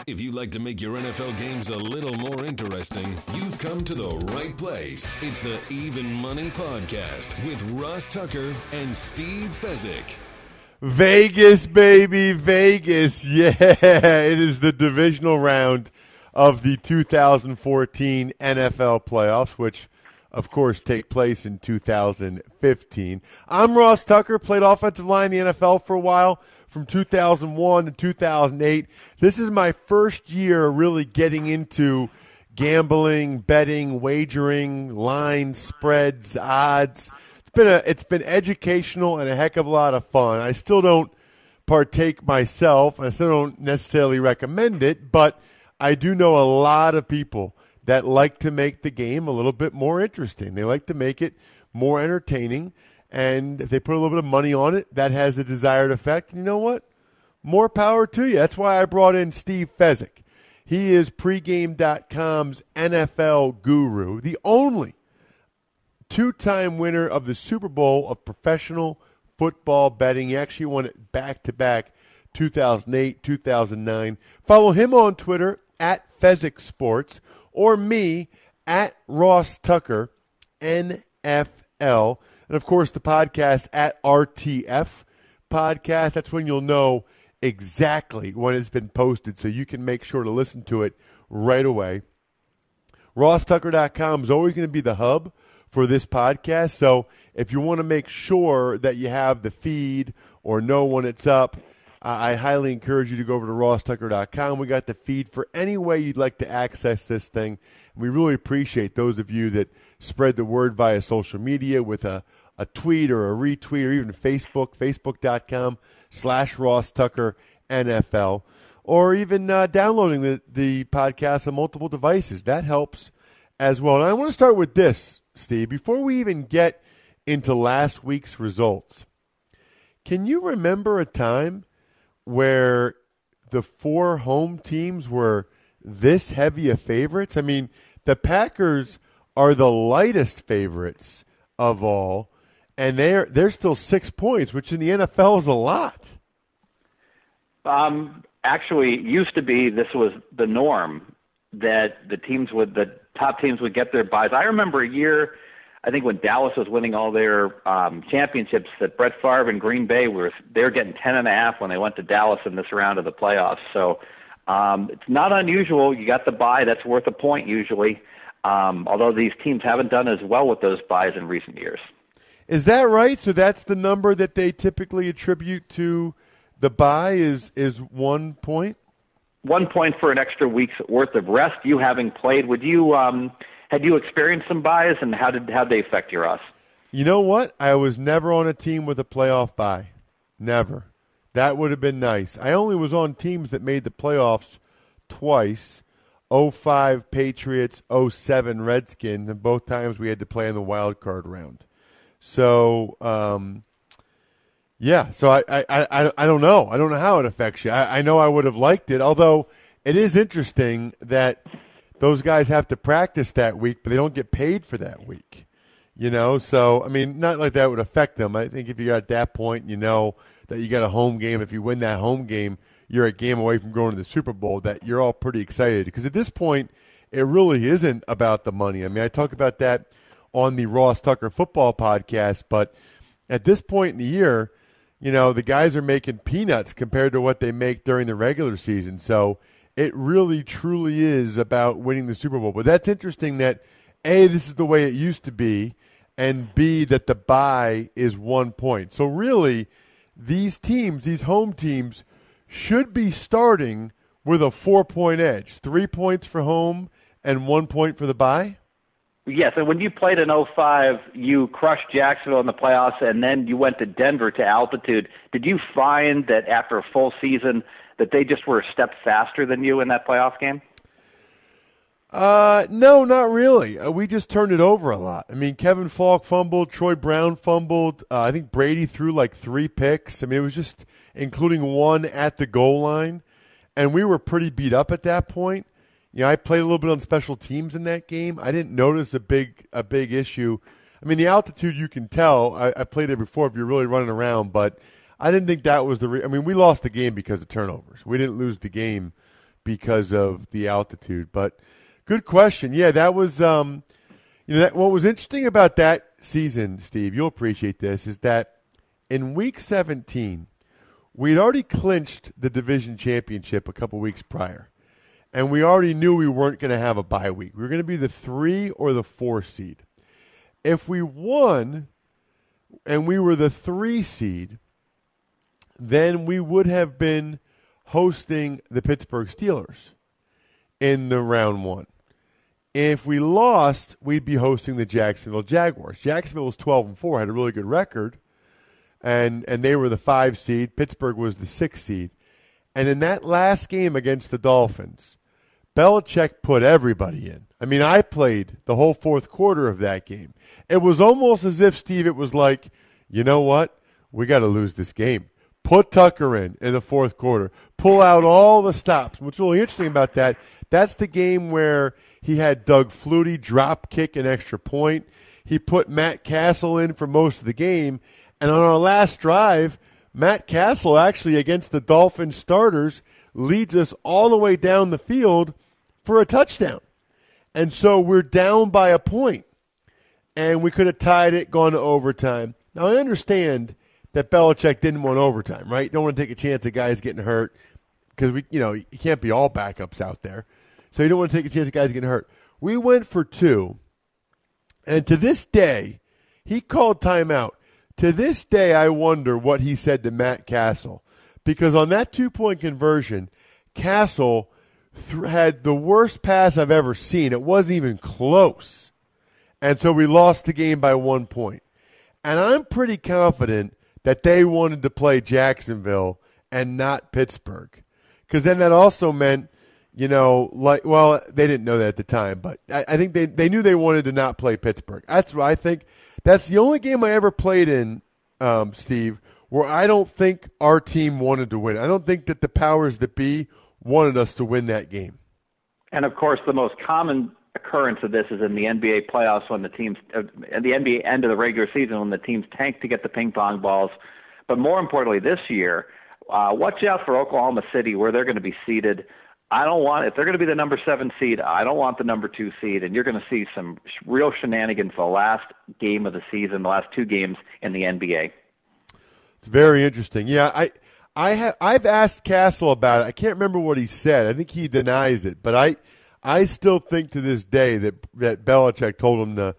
If you'd like to make your NFL games a little more interesting, you've come to the right place. It's the Even Money Podcast with Ross Tucker and Steve Fezzik. Vegas, baby, Vegas. Yeah, it is the divisional round of the 2014 NFL playoffs, which, of course, take place in 2015. I'm Ross Tucker, played offensive line in the NFL for a while, from 2001 to 2008. This is my first year really getting into gambling, betting, wagering, lines, spreads, odds. It's been educational and a heck of a lot of fun. I still don't partake myself. I still don't necessarily recommend it, but I do know a lot of people that like to make the game a little bit more interesting. They like to make it more entertaining, and if they put a little bit of money on it, that has the desired effect. And you know what? More power to you. That's why I brought in Steve Fezzik. He is pregame.com's NFL guru, the only two-time winner of the Super Bowl of professional football betting. He actually won it back-to-back, 2008, 2009. Follow him on Twitter at Fezzik Sports, or me at Ross Tucker NFL. And, of course, the podcast at RTF Podcast. That's when you'll know exactly when it's been posted, so you can make sure to listen to it right away. RossTucker.com is always going to be the hub for this podcast. So if you want to make sure that you have the feed or know when it's up, I highly encourage you to go over to RossTucker.com. We got the feed for any way you'd like to access this thing. We really appreciate those of you that spread the word via social media with a tweet or a retweet, or even Facebook, Facebook.com/RossTuckerNFL, or even downloading the podcast on multiple devices. That helps as well. And I want to start with this, Steve, before we even get into last week's results. Can you remember a time where the four home teams were this heavy of favorites? I mean, the Packers are the lightest favorites of all, and they're still 6 points, which in the NFL is a lot. Actually, it used to be this was the norm, that the top teams would get their buys. I remember a year, I think when Dallas was winning all their championships, that Brett Favre and Green Bay they were getting 10.5 when they went to Dallas in this round of the playoffs. So it's not unusual. You got the bye, that's worth a point usually. Although these teams haven't done as well with those buys in recent years. Is that right? So that's the number that they typically attribute to the bye is 1 point? 1 point for an extra week's worth of rest. You having played, had you experienced some buys, and how'd they affect your odds? You know what? I was never on a team with a playoff bye. Never. That would have been nice. I only was on teams that made the playoffs twice. 05 Patriots, 07 Redskins, and both times we had to play in the wild card round. So, yeah. So I don't know. I don't know how it affects you. I know I would have liked it, although it is interesting that those guys have to practice that week, but they don't get paid for that week. You know, so, I mean, not like that would affect them. I think if you got at that point, you know that you got a home game. If you win that home game, you're a game away from going to the Super Bowl, that you're all pretty excited. Because at this point, it really isn't about the money. I mean, I talk about that on the Ross Tucker Football Podcast, but at this point in the year, you know, the guys are making peanuts compared to what they make during the regular season. So it really, truly is about winning the Super Bowl. But that's interesting that, A, this is the way it used to be, and B, that the bye is 1 point. So really, these teams, these home teams, should be starting with a 4-point edge. 3 points for home and 1 point for the bye? Yes, and when you played in 05, you crushed Jacksonville in the playoffs, and then you went to Denver to altitude. Did you find that after a full season that they just were a step faster than you in that playoff game? No, not really. We just turned it over a lot. I mean, Kevin Falk fumbled, Troy Brown fumbled. I think Brady threw like 3 picks. I mean, it was just including one at the goal line, and we were pretty beat up at that point. You know, I played a little bit on special teams in that game. I didn't notice a big issue. I mean, the altitude, you can tell. I played it before if you're really running around, but I didn't think that was I mean, we lost the game because of turnovers. We didn't lose the game because of the altitude. But good question. Yeah, that was what was interesting about that season, Steve, you'll appreciate this, is that in Week 17, we'd already clinched the division championship a couple weeks prior. And we already knew we weren't going to have a bye week. We were going to be the 3 or the 4 seed. If we won and we were the 3 seed, then we would have been hosting the Pittsburgh Steelers in the round 1. If we lost, we'd be hosting the Jacksonville Jaguars. Jacksonville was 12-4, had a really good record, and they were the 5 seed. Pittsburgh was the 6 seed. And in that last game against the Dolphins, Belichick put everybody in. I mean, I played the whole fourth quarter of that game. It was almost as if, Steve, it was like, you know what? We got to lose this game. Put Tucker in the fourth quarter. Pull out all the stops. What's really interesting about that, that's the game where he had Doug Flutie drop kick an extra point. He put Matt Castle in for most of the game. And on our last drive, Matt Castle actually against the Dolphins starters leads us all the way down the field for a touchdown. And so we're down by a point. And we could have tied it, gone to overtime. Now, I understand that Belichick didn't want overtime, right? Don't want to take a chance of guys getting hurt because you can't be all backups out there. So you don't want to take a chance of guys getting hurt. We went for 2, and to this day, he called timeout. To this day, I wonder what he said to Matt Castle, because on that 2-point conversion, Castle had the worst pass I've ever seen. It wasn't even close, and so we lost the game by 1 point. And I'm pretty confident that they wanted to play Jacksonville and not Pittsburgh, because then that also meant, they didn't know that at the time, but I think they knew they wanted to not play Pittsburgh. That's what I think. That's the only game I ever played in, Steve, where I don't think our team wanted to win. I don't think that the powers that be wanted us to win that game. And, of course, the most common occurrence of this is in the NBA playoffs when the teams at the NBA end of the regular season when the teams tank to get the ping pong balls. But more importantly, this year, watch out for Oklahoma City where they're going to be seeded. If they're going to be the number 7 seed, I don't want the number 2 seed, and you're going to see some real shenanigans the last game of the season, the last 2 games in the NBA. It's very interesting. Yeah, I've asked Castle about it. I can't remember what he said. I think he denies it, but I still think to this day that Belichick told him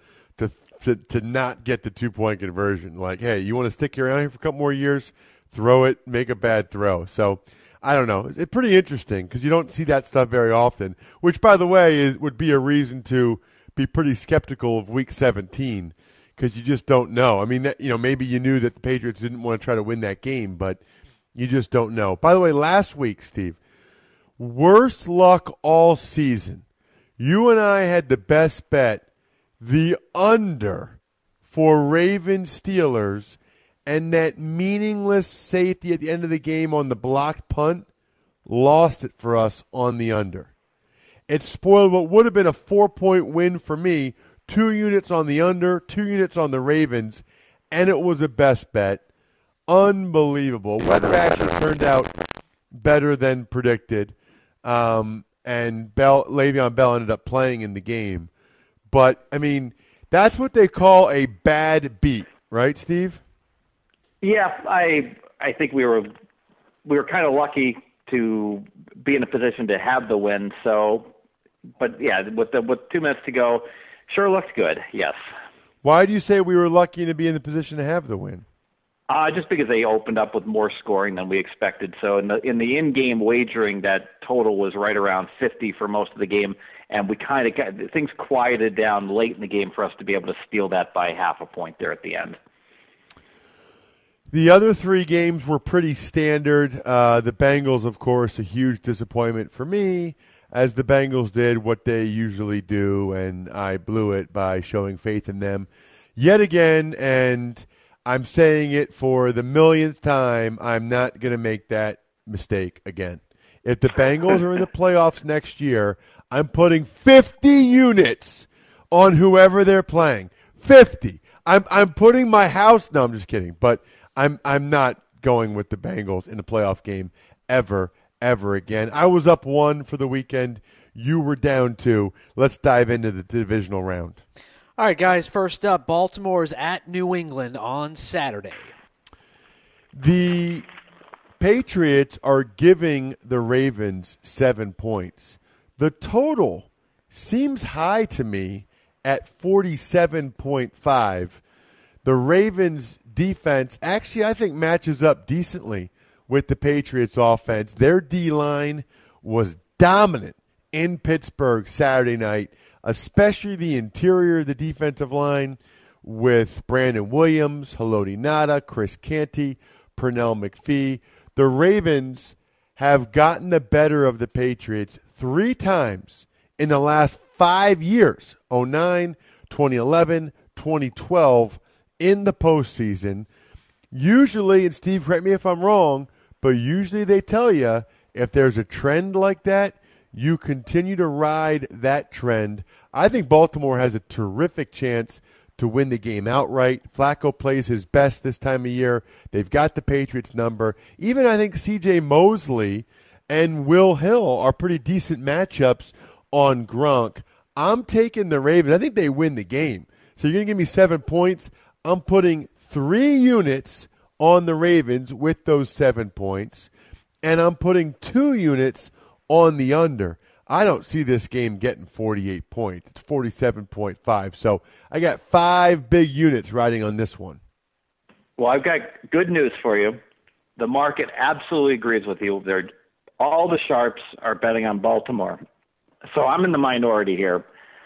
to not get the 2-point conversion. Like, hey, you want to stick around here for a couple more years? Throw it, make a bad throw. So I don't know. It's pretty interesting because you don't see that stuff very often, which, by the way, would be a reason to be pretty skeptical of Week 17 because you just don't know. I mean, maybe you knew that the Patriots didn't want to try to win that game, but you just don't know. By the way, last week, Steve, worst luck all season. You and I had the best bet, the under for Ravens Steelers, and that meaningless safety at the end of the game on the blocked punt lost it for us on the under. It spoiled what would have been a 4-point win for me, 2 units on the under, 2 units on the Ravens, and it was a best bet. Unbelievable. Weather actually turned out better than predicted, and Le'Veon Bell ended up playing in the game. But, I mean, that's what they call a bad beat, right, Steve? Yeah, I think we were kind of lucky to be in a position to have the win. So, but yeah, with 2 minutes to go, sure looked good. Yes. Why do you say we were lucky to be in the position to have the win? Just because they opened up with more scoring than we expected. So in the in-game wagering, that total was right around 50 for most of the game, and we kind of got things quieted down late in the game for us to be able to steal that by half a point there at the end. The other 3 games were pretty standard. The Bengals, of course, a huge disappointment for me, as the Bengals did what they usually do, and I blew it by showing faith in them yet again, and I'm saying it for the millionth time, I'm not going to make that mistake again. If the Bengals are in the playoffs next year, I'm putting 50 units on whoever they're playing. 50. I'm putting my house. No, I'm just kidding. But I'm not going with the Bengals in the playoff game ever ever again. I was up 1 for the weekend. You were down 2. Let's dive into the divisional round. All right, guys, first up, Baltimore is at New England on Saturday. The Patriots are giving the Ravens 7 points. The total seems high to me at 47.5. The Ravens' defense actually, I think, matches up decently with the Patriots' offense. Their D-line was dominant in Pittsburgh Saturday night, especially the interior of the defensive line with Brandon Williams, Haloti Ngata, Chris Canty, Pernell McPhee. The Ravens have gotten the better of the Patriots 3 times in the last 5 years, 2009, 2011, 2012, in the postseason. Usually, and Steve, correct me if I'm wrong, but usually they tell you if there's a trend like that, you continue to ride that trend. I think Baltimore has a terrific chance to win the game outright. Flacco plays his best this time of year. They've got the Patriots number. Even I think C.J. Mosley and Will Hill are pretty decent matchups on Gronk. I'm taking the Ravens. I think they win the game. So you're going to give me 7 points. I'm putting 3 units on the Ravens with those 7 points, and I'm putting 2 units on the under. I don't see this game getting 48 points. It's 47.5. So I got 5 big units riding on this one. Well, I've got good news for you. The market absolutely agrees with you. All the sharps are betting on Baltimore. So I'm in the minority here.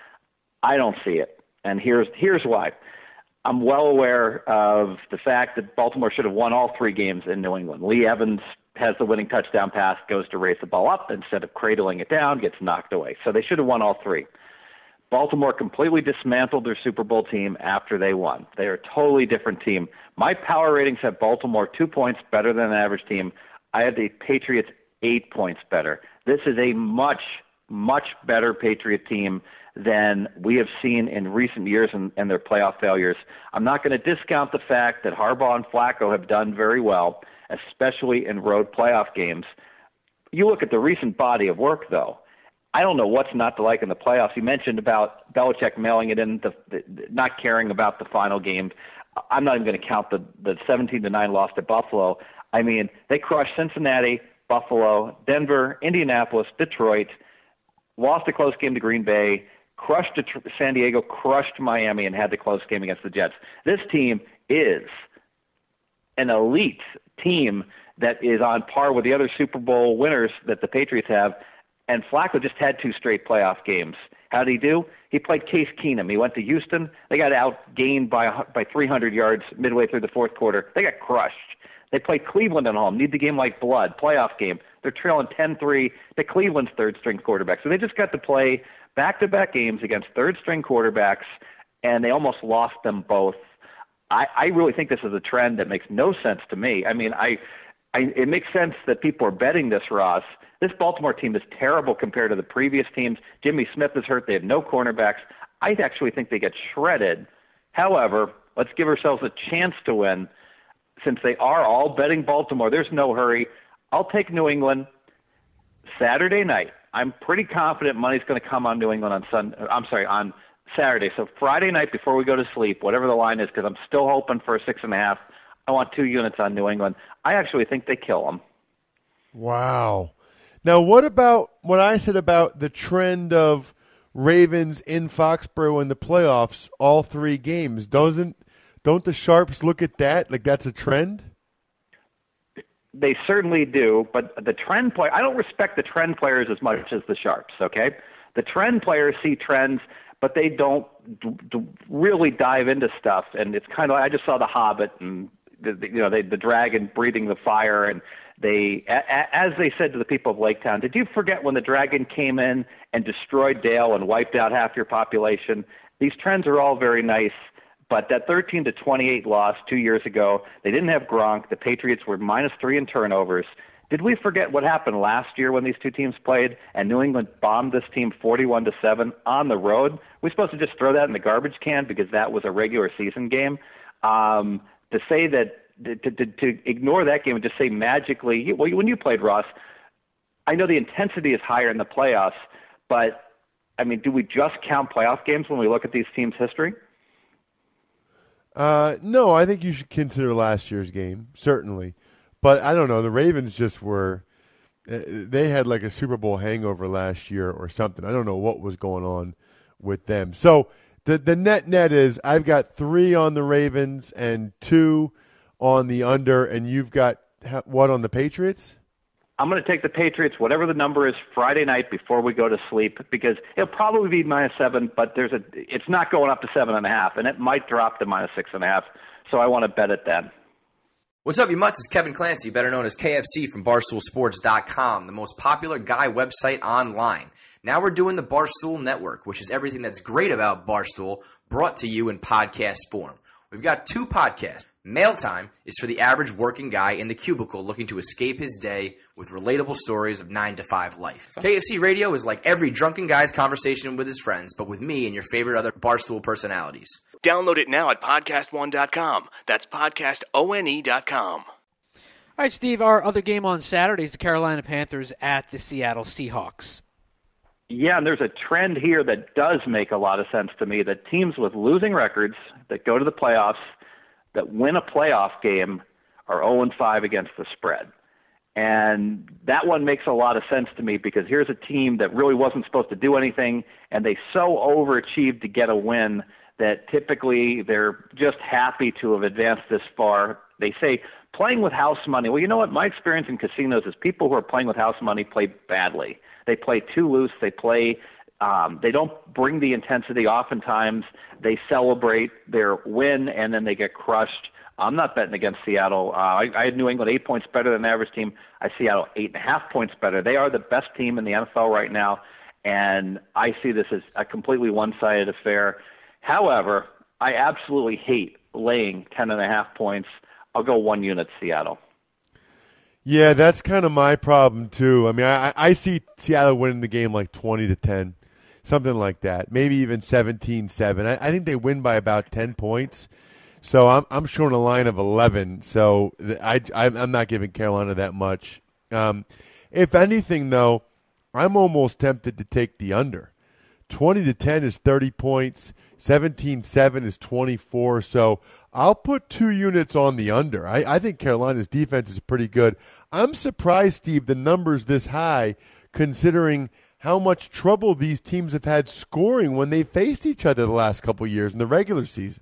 I don't see it. And here's why. I'm well aware of the fact that Baltimore should have won all 3 games in New England. Lee Evans has the winning touchdown pass, goes to raise the ball up instead of cradling it down, gets knocked away. So they should have won all 3. Baltimore completely dismantled their Super Bowl team after they won. They are a totally different team. My power ratings have Baltimore 2 points better than an average team. I had the Patriots 8 points better. This is a much, much better Patriot team than we have seen in recent years and their playoff failures. I'm not going to discount the fact that Harbaugh and Flacco have done very well, especially in road playoff games. You look at the recent body of work, though. I don't know what's not to like in the playoffs. You mentioned about Belichick mailing it in, not caring about the final game. I'm not even going to count the 17-9 loss to Buffalo. I mean, they crushed Cincinnati, Buffalo, Denver, Indianapolis, Detroit, lost a close game to Green Bay, crushed San Diego, crushed Miami, and had the close game against the Jets. This team is an elite team that is on par with the other Super Bowl winners that the Patriots have, and Flacco just had 2 straight playoff games. How did he do? He played Case Keenum. He went to Houston. They got outgained by 300 yards midway through the fourth quarter. They got crushed. They played Cleveland at home, need the game like blood, playoff game. They're trailing 10-3 to Cleveland's third-string quarterback. So they just got to play back-to-back games against third-string quarterbacks, and they almost lost them both. I really think this is a trend that makes no sense to me. I mean, it makes sense that people are betting this, Ross. This Baltimore team is terrible compared to the previous teams. Jimmy Smith is hurt. They have no cornerbacks. I actually think they get shredded. However, let's give ourselves a chance to win. Since they are all betting Baltimore, there's no hurry. I'll take New England Saturday night. I'm pretty confident money's going to come on New England on Saturday. So Friday night before we go to sleep, whatever the line is, because I'm still hoping for a 6.5. I want 2 units on New England. I actually think they kill them. Wow. Now, what about what I said about the trend of Ravens in Foxborough in the playoffs, all 3 games? Don't the Sharps look at that like that's a trend? They certainly do, but the trend player, I don't respect the trend players as much as the Sharps, okay? The trend players see trends, but they don't really dive into stuff. And it's kind of, I just saw The Hobbit and the dragon breathing the fire, and as they said to the people of Lake Town, did you forget when the dragon came in and destroyed Dale and wiped out half your population? These trends are all very nice, but that 13-28 loss 2 years ago, they didn't have Gronk. The Patriots were -3 in turnovers. Did we forget what happened last year when these two teams played and New England bombed this team 41-7 on the road? We're supposed to just throw that in the garbage can because that was a regular season game. To say that, to ignore that game and just say magically, well, when you played, Ross, I know the intensity is higher in the playoffs, but, I mean, do we just count playoff games when we look at these teams' history? No, I think you should consider last year's game, certainly. But I don't know. The Ravens just were they had like a Super Bowl hangover last year or something. I don't know what was going on with them. So the net is I've got 3 on the Ravens and 2 on the under, and you've got what on the Patriots? I'm going to take the Patriots, whatever the number is, Friday night before we go to sleep, because it'll probably be -7, but it's not going up to 7.5, and it might drop to -6.5. So I want to bet it then. What's up, you mutts? It's Kevin Clancy, better known as KFC from BarstoolSports.com, the most popular guy website online. Now we're doing the Barstool Network, which is everything that's great about Barstool, brought to you in podcast form. We've got 2 podcasts. Mail Time is for the average working guy in the cubicle looking to escape his day with relatable stories of 9-to-5 life. KFC Radio is like every drunken guy's conversation with his friends, but with me and your favorite other Barstool personalities. Download it now at podcastone.com. That's podcastone.com. All right, Steve, our other game on Saturday is the Carolina Panthers at the Seattle Seahawks. Yeah, and there's a trend here that does make a lot of sense to me, that teams with losing records that go to the playoffs, that win a playoff game, are 0-5 against the spread. And that one makes a lot of sense to me, because here's a team that really wasn't supposed to do anything, and they so overachieved to get a win that typically they're just happy to have advanced this far. They say playing with house money. Well, you know what? My experience in casinos is people who are playing with house money play badly. They play too loose. They don't bring the intensity. Oftentimes they celebrate their win and then they get crushed. I'm not betting against Seattle. I had New England 8 points better than the average team. I see Seattle 8.5 points better. They are the best team in the NFL right now, and I see this as a completely one-sided affair. However, I absolutely hate laying 10.5 points. I'll go 1 unit Seattle. Yeah, that's kind of my problem too. I mean, I see Seattle winning the game like 20-10, something like that. Maybe even 17-7. I think they win by about 10 points. So I'm showing a line of 11. So I'm not giving Carolina that much. If anything, though, I'm almost tempted to take the under. 20-10 is 30 points. 17-7 is 24. So I'll put 2 units on the under. I think Carolina's defense is pretty good. I'm surprised, Steve, the number's this high, considering how much trouble these teams have had scoring when they faced each other the last couple of years in the regular season.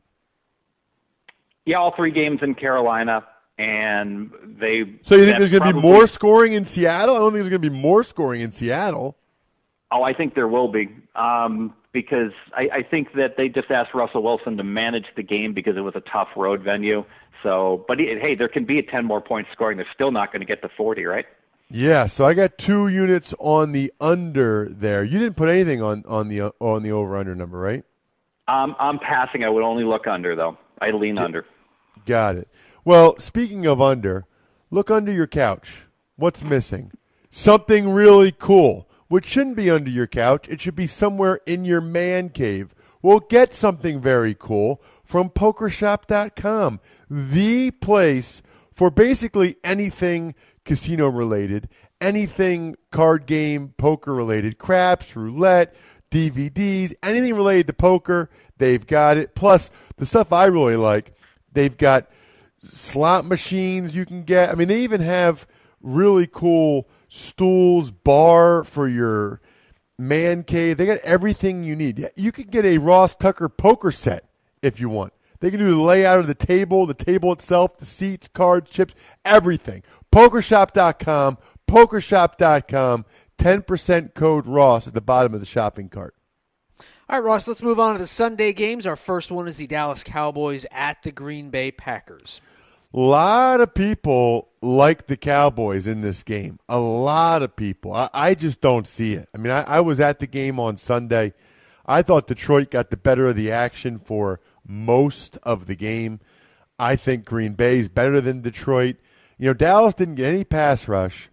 Yeah, all 3 games in Carolina, and they. So you think there's going to be more scoring in Seattle? I don't think there's going to be more scoring in Seattle. Oh, I think there will be, because I think that they just asked Russell Wilson to manage the game because it was a tough road venue. So, but hey, there can be a 10 more points scoring. They're still not going to get to 40, right? Yeah. So I got 2 units on the under there. You didn't put anything on the over/under number, right? I'm passing. I would only look under, though. I lean under. Got it. Well, speaking of under, look under your couch. What's missing? Something really cool, which shouldn't be under your couch. It should be somewhere in your man cave. Well, get something very cool from PokerShop.com, the place for basically anything casino-related, anything card game, poker-related, craps, roulette, DVDs, anything related to poker, they've got it. Plus, the stuff I really like, they've got slot machines you can get. I mean, they even have really cool stools, bar for your man cave. They got everything you need. You could get a Ross Tucker poker set if you want. They can do the layout of the table itself, the seats, cards, chips, everything. PokerShop.com, PokerShop.com, 10% code Ross at the bottom of the shopping cart. All right, Ross, let's move on to the Sunday games. Our first one is the Dallas Cowboys at the Green Bay Packers. A lot of people like the Cowboys in this game. A lot of people. I just don't see it. I mean, I was at the game on Sunday. I thought Detroit got the better of the action for most of the game. I think Green Bay is better than Detroit. You know, Dallas didn't get any pass rush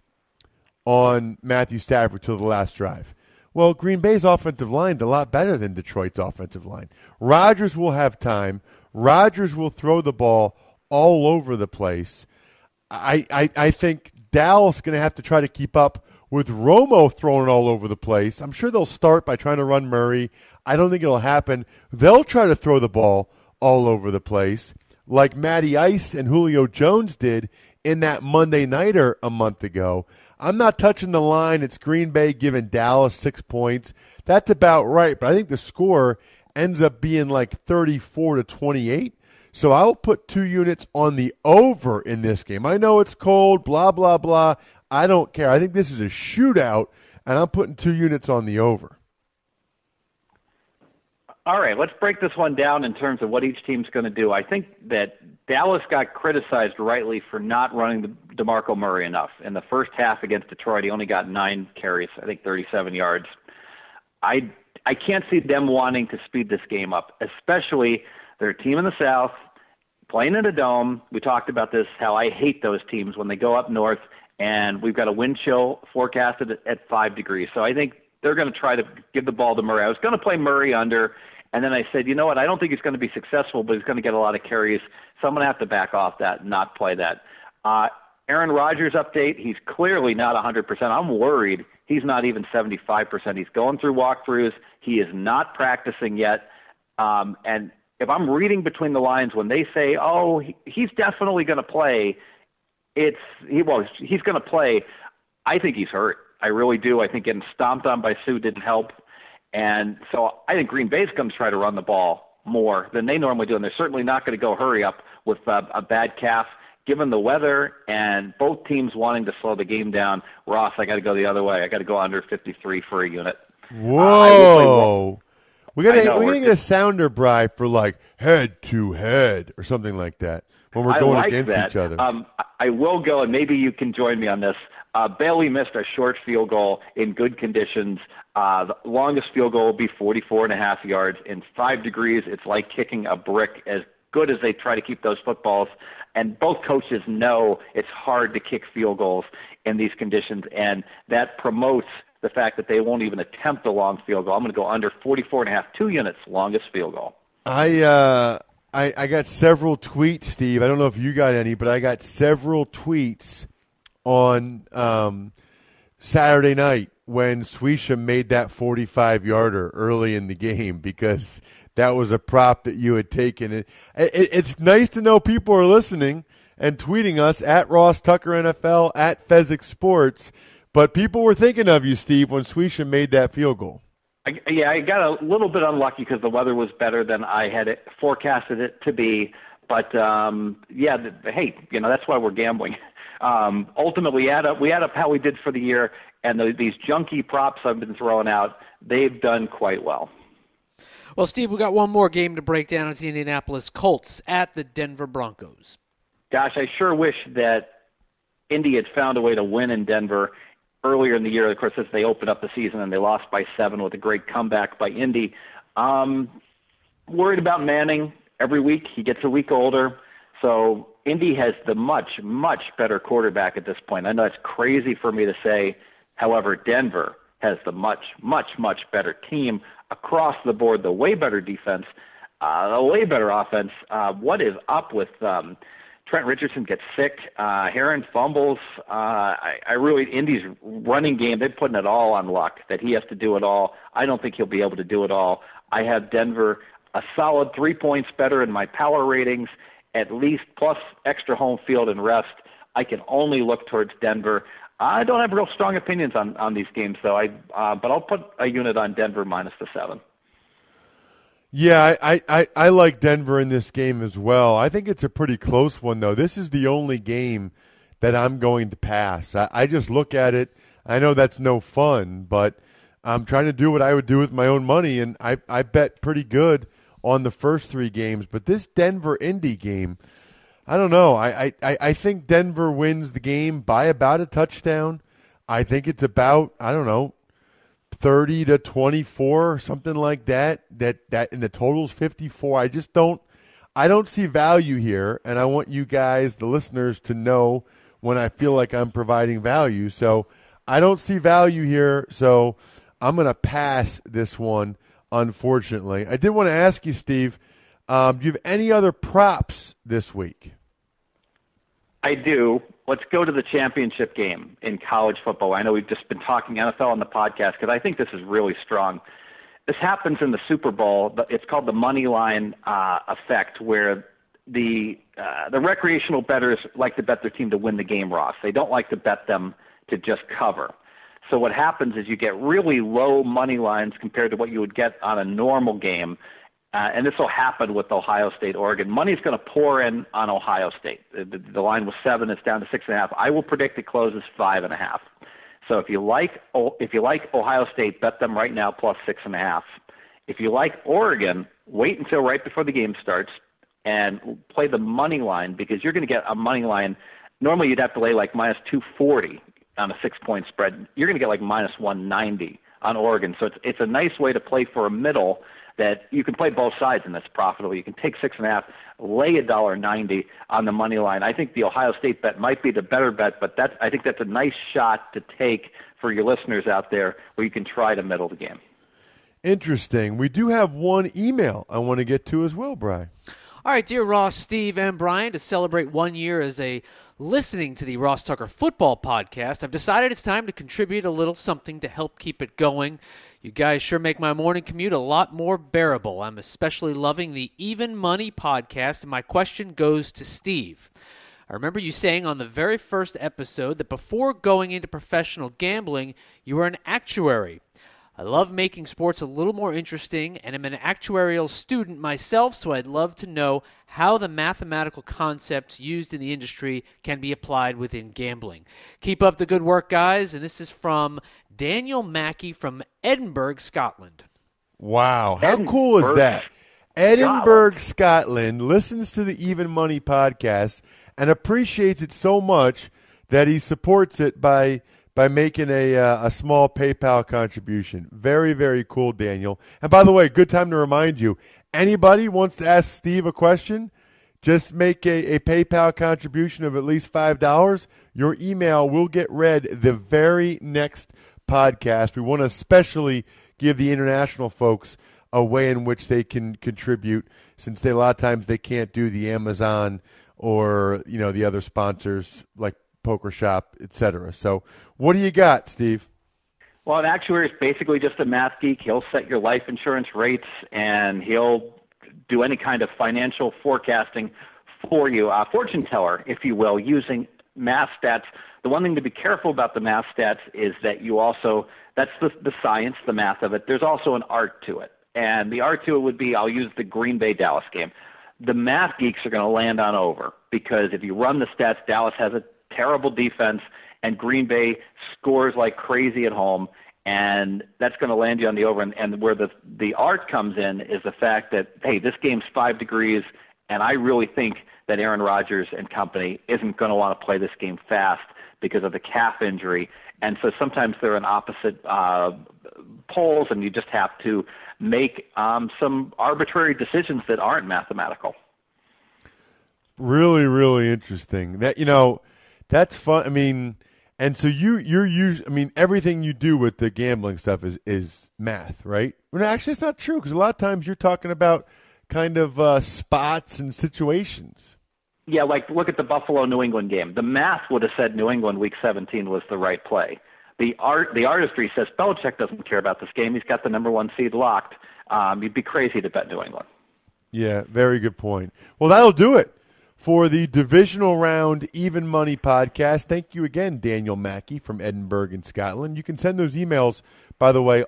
on Matthew Stafford till the last drive. Well, Green Bay's offensive line is a lot better than Detroit's offensive line. Rodgers will have time. Rodgers will throw the ball all over the place. I think Dallas is going to have to try to keep up with Romo throwing all over the place. I'm sure they'll start by trying to run Murray. I don't think it'll happen. They'll try to throw the ball all over the place like Matty Ice and Julio Jones did in that Monday Nighter a month ago. I'm not touching the line. It's Green Bay giving Dallas 6 points. That's about right, but I think the score ends up being like 34-28. So I'll put 2 units on the over in this game. I know it's cold, blah, blah, blah. I don't care. I think this is a shootout, and I'm putting 2 units on the over. All right, let's break this one down in terms of what each team's going to do. I think that Dallas got criticized rightly for not running DeMarco Murray enough. In the first half against Detroit, he only got 9 carries, I think 37 yards. I can't see them wanting to speed this game up, especially they're a team in the South, playing in a dome. We talked about this, how I hate those teams when they go up north, and we've got a wind chill forecasted at 5 degrees. So I think they're going to try to give the ball to Murray. I was going to play Murray under, and then I said, you know what, I don't think he's going to be successful, but he's going to get a lot of carries. So I'm going to have to back off that and not play that. Aaron Rodgers update, he's clearly not 100%. I'm worried he's not even 75%. He's going through walkthroughs. He is not practicing yet. And if I'm reading between the lines when they say, oh, he's definitely going to play, he's going to play, I think he's hurt. I really do. I think getting stomped on by Sue didn't help. And so I think Green Bay's going to try to run the ball more than they normally do, and they're certainly not going to go hurry up with a bad calf. Given the weather and both teams wanting to slow the game down, Ross, I got to go the other way. I got to go under 53 for a unit. Whoa. We're going to get a sounder bribe for like head-to-head or something like that when we're going against each other. I will go, and maybe you can join me on this. Bailey missed a short field goal in good conditions. The longest field goal will be 44.5 yards. In 5 degrees, it's like kicking a brick, as good as they try to keep those footballs. And both coaches know it's hard to kick field goals in these conditions, and that promotes the fact that they won't even attempt a long field goal. I'm going to go under 44.5, 2 units, longest field goal. I got several tweets, Steve. I don't know if you got any, but I got several tweets on Saturday night when Swisha made that 45-yarder early in the game because that was a prop that you had taken. It's nice to know people are listening and tweeting us at Ross Tucker NFL, at Fezzik Sports. But people were thinking of you, Steve, when Swisha made that field goal. I got a little bit unlucky because the weather was better than I had forecasted it to be. But, hey, that's why we're gambling. Ultimately, we add up how we did for the year, and these junky props I've been throwing out, they've done quite well. Well, Steve, we got one more game to break down. It's the Indianapolis Colts at the Denver Broncos. Gosh, I sure wish that Indy had found a way to win in Denver earlier in the year. Of course, as they opened up the season and they lost by 7 with a great comeback by Indy. Worried about Manning every week. He gets a week older. So Indy has the much, much better quarterback at this point. I know it's crazy for me to say. However, Denver has the much, much, much better team across the board, the way better defense, the way better offense. What is up with Trent Richardson gets sick, Heron fumbles. Indy's running game, they're putting it all on luck that he has to do it all. I don't think he'll be able to do it all. I have Denver a solid 3 points better in my power ratings, at least, plus extra home field and rest. I can only look towards Denver. I don't have real strong opinions on these games, though. But I'll put a unit on Denver minus the 7. Yeah, I like Denver in this game as well. I think it's a pretty close one, though. This is the only game that I'm going to pass. I just look at it. I know that's no fun, but I'm trying to do what I would do with my own money, and I bet pretty good on the first 3 games. But this Denver-Indy game, I don't know. I think Denver wins the game by about a touchdown. I think it's about, 30-24, something like that. That and the total's 54. I don't see value here, and I want you guys, the listeners, to know when I feel like I'm providing value. So I don't see value here, so I'm going to pass this one, unfortunately. I did want to ask you, Steve, do you have any other props this week? I do. Let's go to the championship game in college football. I know we've just been talking NFL on the podcast because I think this is really strong. This happens in the Super Bowl. It's called the money line effect, where the recreational bettors like to bet their team to win the game, Ross. They don't like to bet them to just cover. So what happens is you get really low money lines compared to what you would get on a normal game. And this will happen with Ohio State, Oregon. Money's going to pour in on Ohio State. The line was 7; it's down to 6.5. I will predict it closes 5.5. So if you like Ohio State, bet them right now plus 6.5. If you like Oregon, wait until right before the game starts and play the money line, because you're going to get a money line. Normally you'd have to lay like minus 240 on a 6-point spread. You're going to get like minus 190 on Oregon. So it's a nice way to play for a middle that you can play both sides, and that's profitable. You can take 6.5, lay $1.90 on the money line. I think the Ohio State bet might be the better bet, but I think that's a nice shot to take for your listeners out there where you can try to middle the game. Interesting. We do have one email I want to get to as well, Brian. All right, dear Ross, Steve, and Brian, to celebrate 1 year as listening to the Ross Tucker Football Podcast, I've decided it's time to contribute a little something to help keep it going. You guys sure make my morning commute a lot more bearable. I'm especially loving the Even Money Podcast, and my question goes to Steve. I remember you saying on the very first episode that before going into professional gambling, you were an actuary. I love making sports a little more interesting, and I'm an actuarial student myself, so I'd love to know how the mathematical concepts used in the industry can be applied within gambling. Keep up the good work, guys, and this is from Daniel Mackey from Edinburgh, Scotland. Wow, how cool is that? Edinburgh, Scotland listens to the Even Money Podcast and appreciates it so much that he supports it by making a small PayPal contribution. Very, very cool, Daniel. And by the way, good time to remind you, anybody wants to ask Steve a question, just make a PayPal contribution of at least $5. Your email will get read the very next podcast. We want to especially give the international folks a way in which they can contribute, since a lot of times they can't do the Amazon or the other sponsors like Poker Shop, etc. So what do you got, Steve? Well, an actuary is basically just a math geek. He'll set your life insurance rates, and he'll do any kind of financial forecasting for you. A fortune teller, if you will, using math stats. The one thing to be careful about the math stats is that that's the science, the math of it. There's also an art to it. And the art to it would be, I'll use the Green Bay-Dallas game. The math geeks are going to land on over, because if you run the stats, Dallas has a terrible defense, and Green Bay scores like crazy at home, and that's going to land you on the over. And where the art comes in is the fact that, hey, this game's 5 degrees, and I really think that Aaron Rodgers and company isn't going to want to play this game fast because of the calf injury. And so sometimes they're in opposite poles, and you just have to make some arbitrary decisions that aren't mathematical. Really, really interesting. That's fun. I mean, and so you're usually, I mean, everything you do with the gambling stuff is math, right? Well, actually, it's not true, because a lot of times you're talking about kind of spots and situations. Yeah, like look at the Buffalo-New England game. The math would have said New England Week 17 was the right play. The artistry says Belichick doesn't care about this game. He's got the number 1 seed locked. You'd be crazy to bet New England. Yeah, very good point. Well, that'll do it for the divisional round Even Money Podcast. Thank you again, Daniel Mackey from Edinburgh in Scotland. You can send those emails, by the way,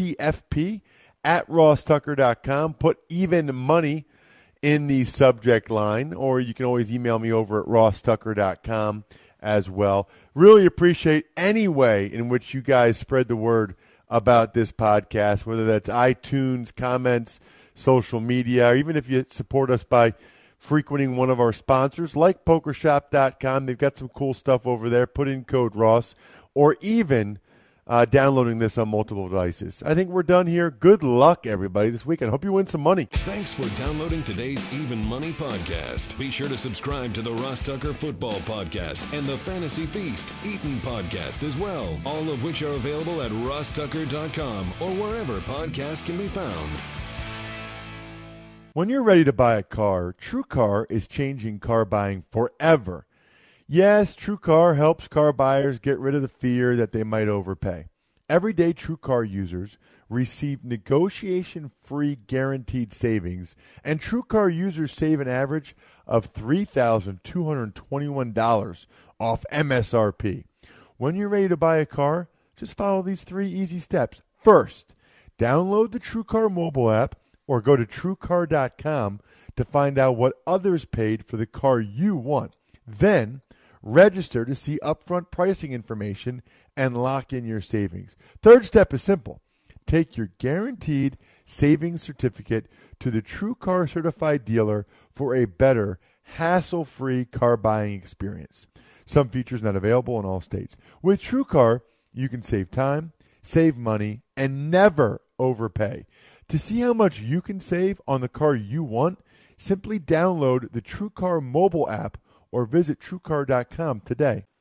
rtfp@rosstucker.com. Put Even Money in the subject line, or you can always email me over at rosstucker.com as well. Really appreciate any way in which you guys spread the word about this podcast, whether that's iTunes, comments, social media, or even if you support us by frequenting one of our sponsors like PokerShop.com. They've got some cool stuff over there. Put in code Ross, or even downloading this on multiple devices. I think we're done here. Good luck, everybody, this weekend. Hope you win some money. Thanks for downloading today's Even Money Podcast. Be sure to subscribe to the Ross Tucker Football Podcast and the Fantasy Feast Eaton Podcast as well, all of which are available at rosstucker.com or wherever podcasts can be found. When you're ready to buy a car, TrueCar is changing car buying forever. Yes, TrueCar helps car buyers get rid of the fear that they might overpay. Everyday TrueCar users receive negotiation-free guaranteed savings, and TrueCar users save an average of $3,221 off MSRP. When you're ready to buy a car, just follow these 3 easy steps. First, download the TrueCar mobile app or go to TrueCar.com to find out what others paid for the car you want. Then, register to see upfront pricing information and lock in your savings. Third step is simple. Take your guaranteed savings certificate to the TrueCar certified dealer for a better, hassle-free car buying experience. Some features not available in all states. With TrueCar, you can save time, save money, and never overpay. To see how much you can save on the car you want, simply download the TrueCar mobile app or visit TrueCar.com today.